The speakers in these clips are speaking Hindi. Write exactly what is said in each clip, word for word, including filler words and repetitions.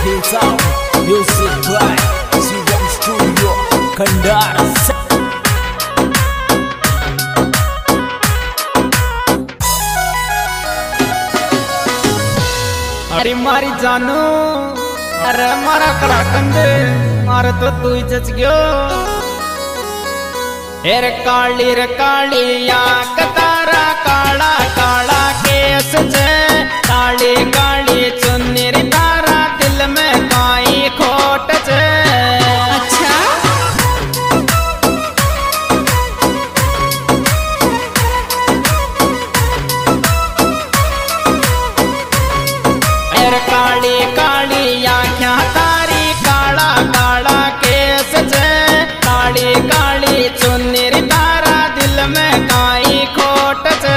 Music by Sivam Studio Kandar. अरे मारी जानू, अरे मारा कड़ा कंदे, मारे तो तू ही जच गयो। एर काली रे काली आँख तारा काला काला केस छे, काली काली चुन्नी रे तारा दिल में काई खोट छे। अच्छा एर काली काली आँखियाँ तारी काला काला केस छे, काली काली चुन्नी रे तारा दिल में काई खोट छे।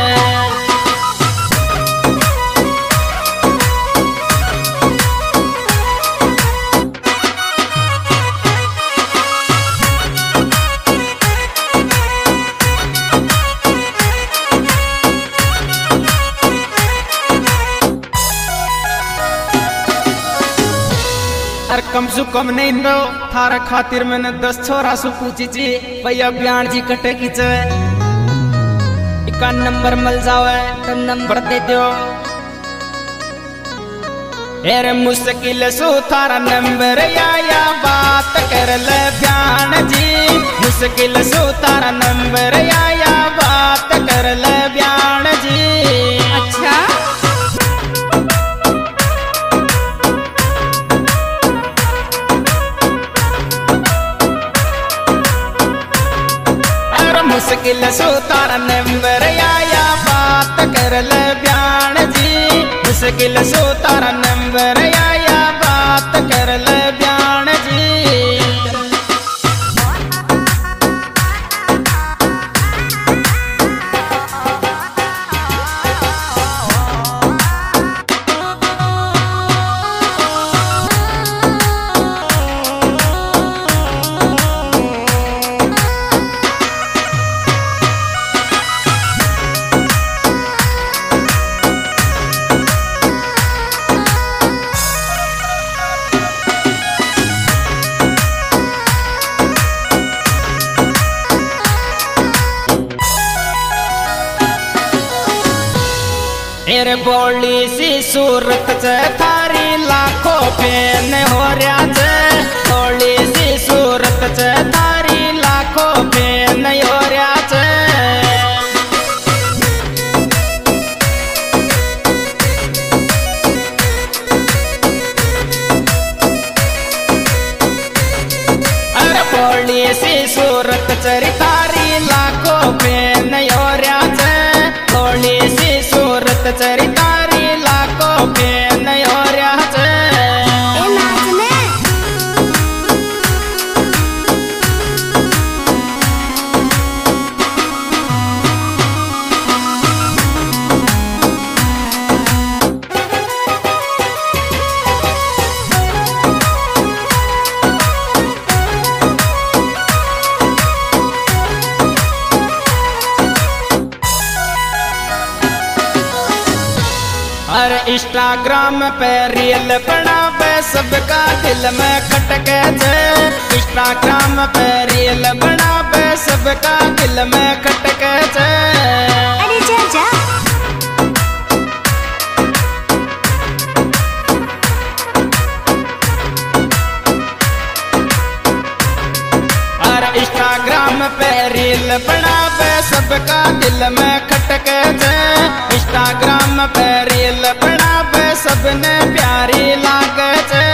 अरे कम सु कम नहीं दो थारा खातिर मैंने दस छोरा सु पूछी ची भैया ब्याण जी कटे की चे इका नंबर मिल जावे तो नंबर दे दो। अरे मुश्किल सु थारा नंबर आया बात कर ले ब्याण जी, मुश्किल सु थारा नंबर आया बात कर ले ब्याण जी। अच्छा मुश्किल सु तारा नंबर आया बात कर ले ब्याण जी, मुश्किल सु तारा नंबर आया बात कर ले ब्याण जी। मेरे बोली सी सूरत से थारी लाखों फैन हो रहा छे, बोली सी सूरत से थारी लाखों फैन हो रहा छे। अरे बोली सी सूरत से थारी लाखों फैन हो रहा छे, बोली सी सूरत चरी तारी लाखों फैन हो रहा छे। ए नाचने अरे इंस्टाग्राम पे रील बनावे सबका दिल में खटके छे, इंस्टाग्राम पे रील बनावे सबका दिल में खटके छे। अरे जा जा अरे इंस्टाग्राम पे रील बनावे सबका दिल में खटके छे, इंस्टाग्राम पे रील बनावे सबने प्यारी लागे छे।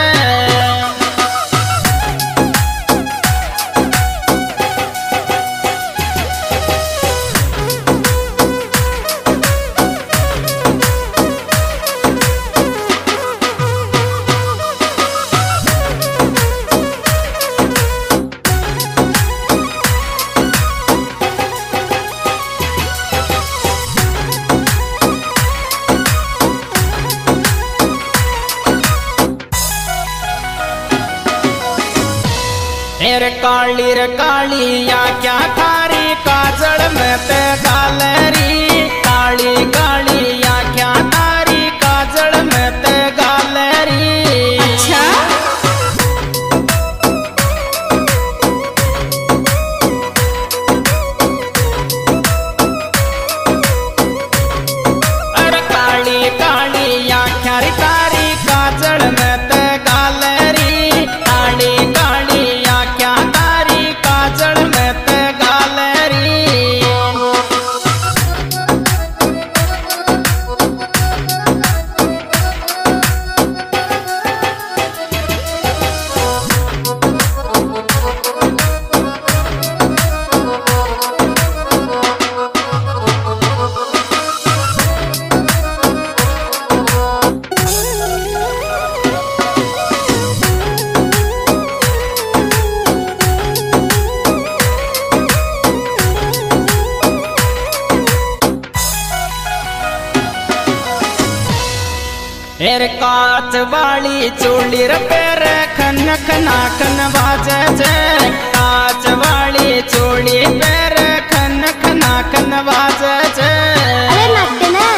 रे काली रे काली या क्या थारी काजल में ते गालरी, काली काली या क्या थारी काजल में ते गालरी। काच वाली चोली रे पैर खन खना खन बाजे छे काच वाली चोली पैर खन खना खन बाजे छे। अरे नाचते ना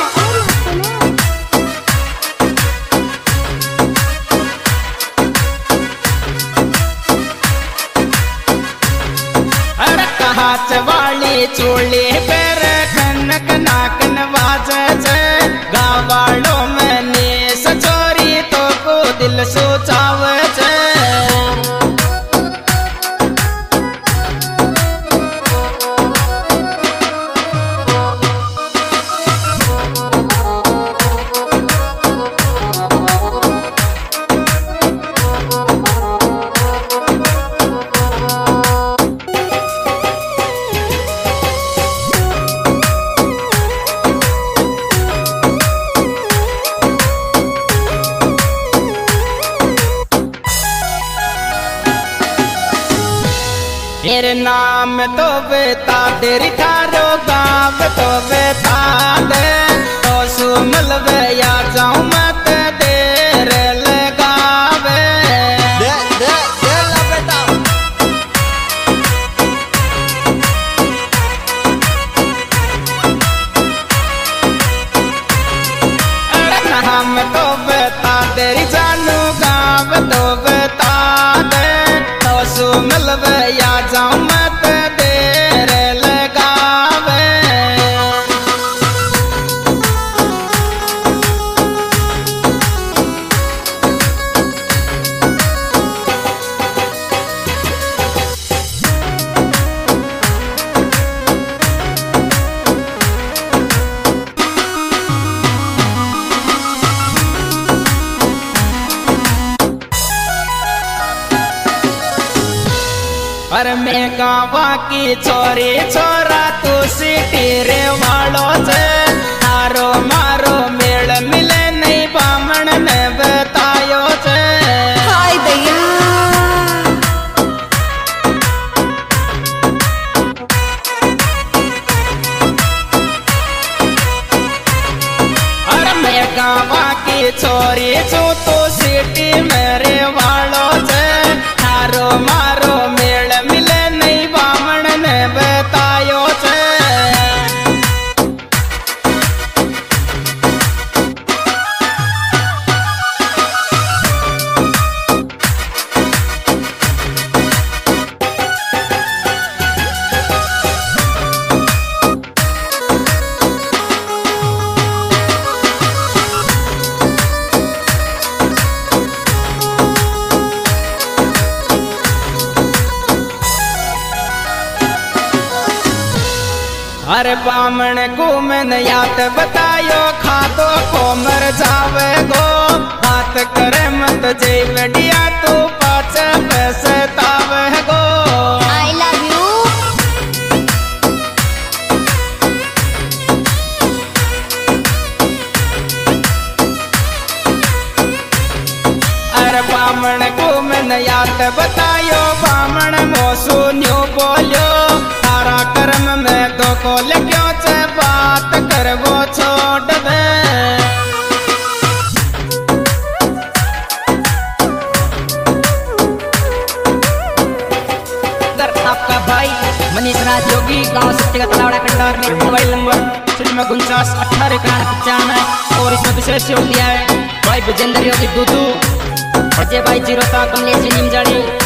अरे काच वाली चोली पैर खन खना खन बाजे छे गावाड़ो में ने सचोरी तो को दिल सोचावे छे। मेरे नाम तो बेता तेरी थारो गाँव तो बेता दे तो सुमल वे या जाऊं मत देर लगावे दे दे दे ला बेटा। अरे नाम तो बेता तेरी जानू गाँव तो बेता दे तो सुमल वे या जाऊं मत देर लगावे। अरे मैं गाँवा की छोरी छोरा तू सिटी रे वालो छे तारो मारो मेल मिले नहीं बामण ने बतायो छे। हाय दैया अरे मैं गाँवा की छोरी छू तू सिटी मेरे वालो छे तारो मारो मेल मिले नहीं बामण ने बतायो छे। अरे बामण को मैंने याद बतायो खातो को मर जावे गो बात करे मत जेब डिया तू पाच पैसे तावे गो। आई लव यू अरे बामण को मैंने याद बतायो बामण मोसू न्यू बोलियो तारा कर्म में दो को क्यों चे बात कर वो छोड़ दे। आपका भाई मनीष राज योगी गांव सिटी का तलावड़ा कंडार में मोबाइल नंबर शून्य उनचास अठारह इक्यावन पचानवे और इसमें विशेष योग दिया है भाई विजेंद्र योगी दूधू अजय भाई जीरोता कमलेश निमजाड़ी